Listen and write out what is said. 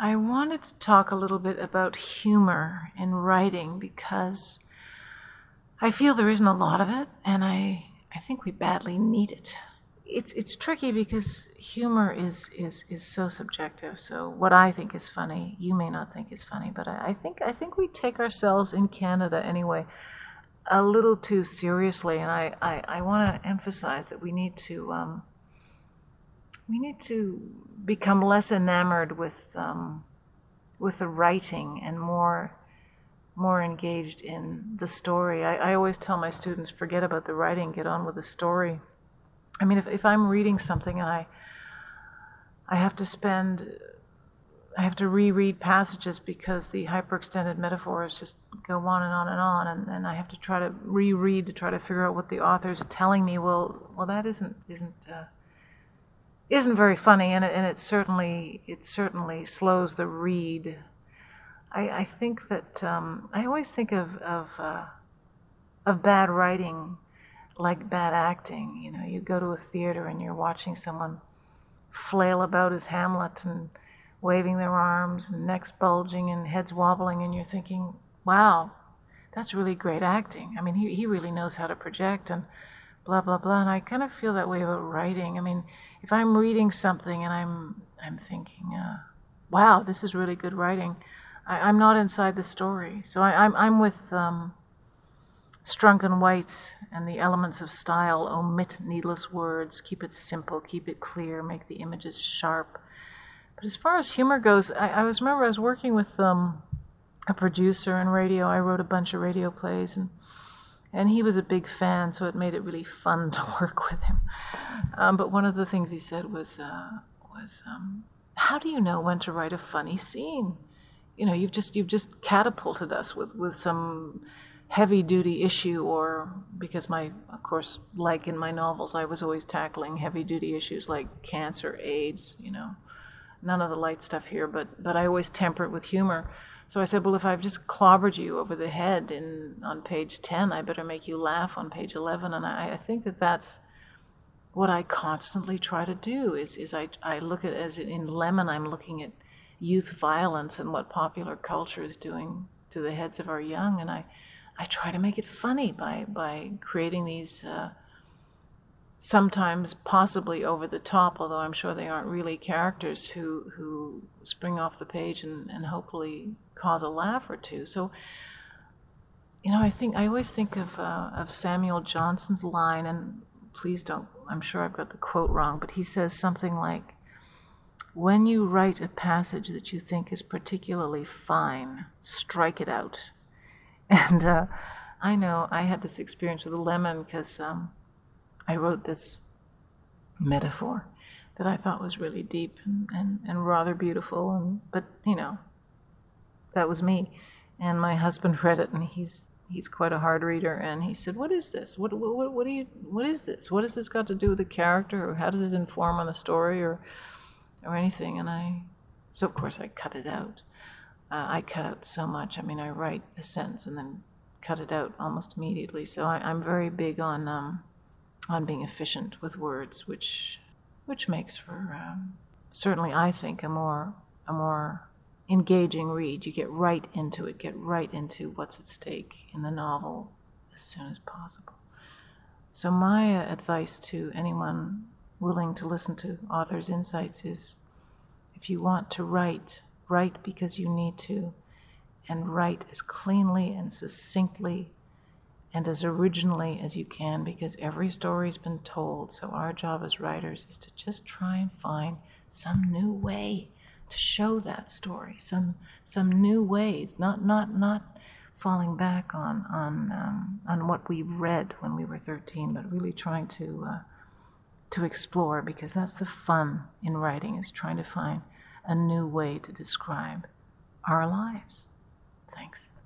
I wanted to talk a little bit about humor in writing because I feel there isn't a lot of it, and I think we badly need it. It's tricky because humor is so subjective. So what I think is funny, you may not think is funny, but I think we take ourselves in Canada anyway a little too seriously, and I want to emphasize that we need to become less enamored with the writing and more engaged in the story. I always tell my students, forget about the writing, get on with the story. I mean, if I'm reading something and I have to reread passages because the hyperextended metaphors just go on and on and on, and I have to try to reread to try to figure out what the author's telling me. Well, that isn't very funny, and it certainly slows the read. I think that I always think of bad writing like bad acting. You know, you go to a theater and you're watching someone flail about as Hamlet and waving their arms and necks bulging and heads wobbling, and you're thinking, wow, that's really great acting. I mean, he really knows how to project and blah blah blah. And I kind of feel that way about writing. I mean, if I'm reading something and I'm thinking, wow, this is really good writing, I'm not inside the story. So I'm with Strunk and White and the elements of style. Omit needless words, keep it simple, keep it clear, make the images sharp. But as far as humor goes, I remember I was working with a producer in radio. I wrote a bunch of radio plays, and he was a big fan, so it made it really fun to work with him. But one of the things he said was how do you know when to write a funny scene? You know, you've just catapulted us with some heavy-duty issue, or because of course, like in my novels, I was always tackling heavy-duty issues like cancer, AIDS, you know, none of the light stuff here, but I always temper it with humor. So I said, well, if I've just clobbered you over the head on page 10, I better make you laugh on page 11. And I think that's what I constantly try to do is I look at, as in Lemon, I'm looking at youth violence and what popular culture is doing to the heads of our young, and I try to make it funny by creating these sometimes possibly over the top, although I'm sure they aren't really, characters who spring off the page and hopefully cause a laugh or two. So, you know, I always think of Samuel Johnson's line, and please don't, I'm sure I've got the quote wrong, but he says something like, when you write a passage that you think is particularly fine, strike it out. And I know I had this experience with a Lemon because I wrote this metaphor that I thought was really deep and rather beautiful, but you know, that was me. And my husband read it, and he's quite a hard reader, and he said, "What is this? What is this? What has this got to do with the character, or how does it inform on the story, or anything?" So of course I cut it out. I cut out so much. I mean, I write a sentence and then cut it out almost immediately. So I'm very big on being efficient with words, which makes for certainly, I think, a more engaging read. You get right into it, get right into what's at stake in the novel as soon as possible. So my advice to anyone willing to listen to authors' insights is, if you want to write because you need to, and write as cleanly and succinctly and as originally as you can, because every story's been told. So our job as writers is to just try and find some new way to show that story, some new way, not falling back on what we read when we were 13, but really trying to explore, because that's the fun in writing, is trying to find a new way to describe our lives. Thanks.